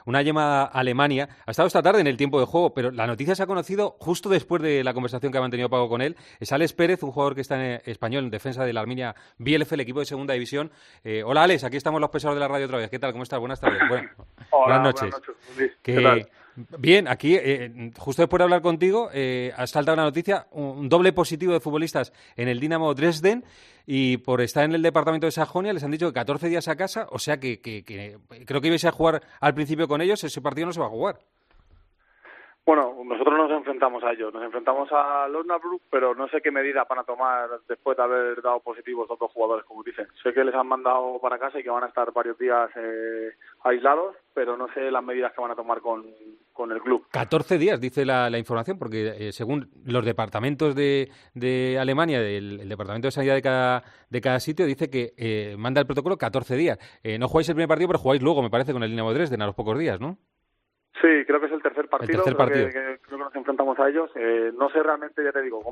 una llamada a Alemania. Ha estado esta tarde en el tiempo de juego, pero la noticia se ha conocido justo después de la conversación que ha mantenido Paco con él. Es Alex Pérez, un jugador que está en español en defensa del Arminia Bielefeld, el equipo de segunda división. Hola Alex, aquí estamos los pesados de la radio otra vez. ¿Qué tal? ¿Cómo estás? Buenas tardes. Hola, buenas noches. Luis. ¿Qué tal? Bien, aquí, justo después de hablar contigo, has saltado una noticia, un doble positivo de futbolistas en el Dinamo Dresden, y por estar en el departamento de Sajonia les han dicho que 14 días a casa, o sea que creo que ibais a jugar al principio con ellos, ese partido no se va a jugar. Bueno, nosotros nos enfrentamos a ellos, nos enfrentamos a Osnabrück, pero no sé qué medidas van a tomar después de haber dado positivos los dos jugadores, como dicen. Sé que les han mandado para casa y que van a estar varios días aislados, pero no sé las medidas que van a tomar con el club. 14 días, dice la información, porque según los departamentos de Alemania, el departamento de sanidad de cada sitio, dice que manda el protocolo 14 días. No jugáis el primer partido, pero jugáis luego, me parece, con el Dinamo Dresden a los pocos días, ¿no? Sí, creo que es el tercer partido. Creo que nos enfrentamos a ellos. No sé realmente, ya te digo,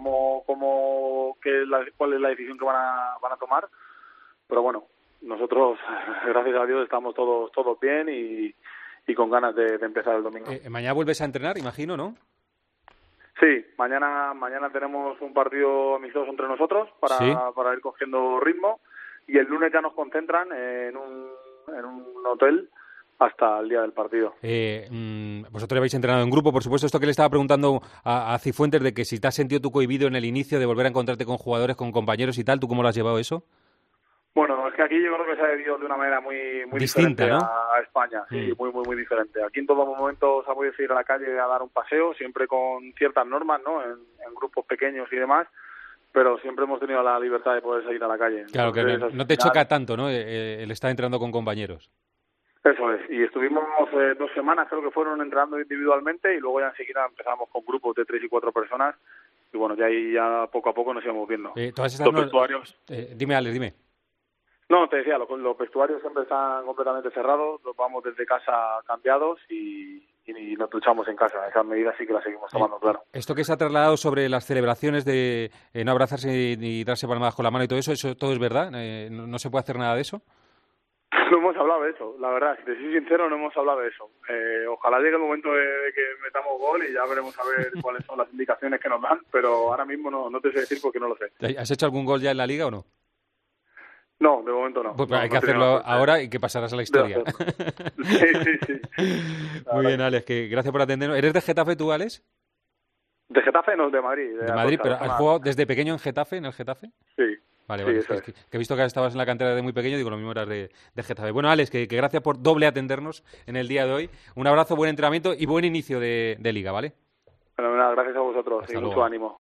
cuál es la decisión que van a tomar, pero bueno, nosotros, gracias a Dios, estamos todos bien y con ganas de empezar el domingo. Mañana vuelves a entrenar, imagino, ¿no? Sí, mañana tenemos un partido amistoso entre nosotros para ir cogiendo ritmo, y el lunes ya nos concentran en un hotel hasta el día del partido. Vosotros habéis entrenado en grupo, por supuesto. Esto que le estaba preguntando a Cifuentes, de que si te has sentido tú cohibido en el inicio de volver a encontrarte con jugadores, con compañeros y tal, ¿tú cómo lo has llevado eso? Bueno, es que aquí yo creo que se ha vivido de una manera muy distinta, diferente, ¿no? a España, sí, muy diferente. Aquí en todo momento se ha podido ir a la calle a dar un paseo, siempre con ciertas normas, ¿no? En grupos pequeños y demás, pero siempre hemos tenido la libertad de poder salir a la calle. Claro, entonces, que no te choca tanto, ¿no? El estar entrenando con compañeros. Eso es, y estuvimos 2 semanas, creo que fueron, entrenando individualmente, y luego ya enseguida empezamos con grupos de 3 y 4 personas, y bueno, ya ahí poco a poco nos íbamos viendo. Todas estas vestuarios... Dime, Alex, dime. No, te decía, los vestuarios siempre están completamente cerrados, los vamos desde casa cambiados y nos duchamos en casa. Esas medidas sí que las seguimos tomando, claro. Esto que se ha trasladado sobre las celebraciones de no abrazarse ni darse palmadas con la mano y todo eso todo es verdad, ¿no se puede hacer nada de eso? No hemos hablado de eso, la verdad, si te soy sincero, no hemos hablado de eso. Ojalá llegue el momento de que metamos gol y ya veremos a ver cuáles son las indicaciones que nos dan, pero ahora mismo no te sé decir porque no lo sé. ¿Has hecho algún gol ya en la Liga o no? No, de momento no. Pues hay que hacerlo ahora y que pasarás a la historia. Sí. Muy bien, Alex, gracias por atendernos. ¿Eres de Getafe tú, Alex? De Getafe, no, de Madrid. De Madrid, pero ¿has jugado desde pequeño en Getafe, en el Getafe? Sí. Vale. Sí, que he visto que estabas en la cantera de muy pequeño, digo, lo mismo eras de Getafe. Bueno, Alex, que gracias por doble atendernos en el día de hoy. Un abrazo, buen entrenamiento y buen inicio de liga, ¿vale? Fenomenal, gracias a vosotros y mucho ánimo.